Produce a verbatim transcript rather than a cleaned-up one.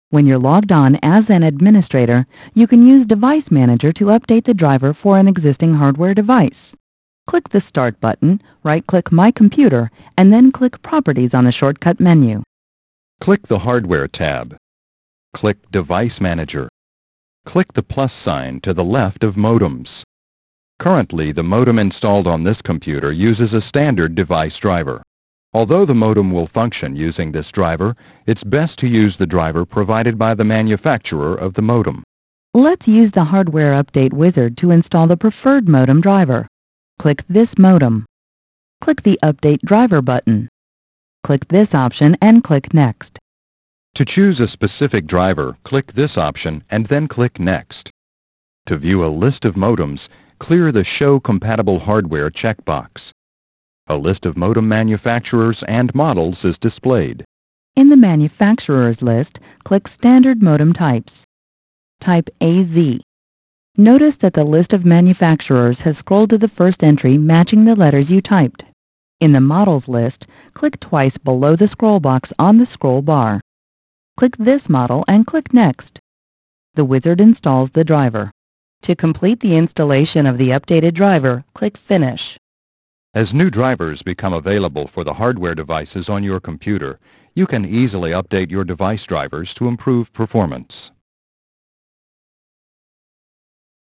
When you're logged on as an administrator, you can use Device Manager to update the driver for an existing hardware device. Click the Start button, right-click My Computer, and then click Properties on the shortcut menu. Click the Hardware tab. Click Device Manager. Click the plus sign to the left of Modems. Currently, the modem installed on this computer uses a standard device driver. Although the modem will function using this driver, it's best to use the driver provided by the manufacturer of the modem. Let's use the Hardware Update Wizard to install the preferred modem driver. Click this modem. Click the Update Driver button. Click this option and click Next. To choose a specific driver, click this option and then click Next. To view a list of modems, clear the Show Compatible Hardware checkbox. A list of modem manufacturers and models is displayed. In the manufacturers list, click Standard Modem Types. Type A Z. Notice that the list of manufacturers has scrolled to the first entry matching the letters you typed. In the Models list, click twice below the scroll box on the scroll bar. Click this model and click Next. The wizard installs the driver. To complete the installation of the updated driver, click Finish. As new drivers become available for the hardware devices on your computer, you can easily update your device drivers to improve performance.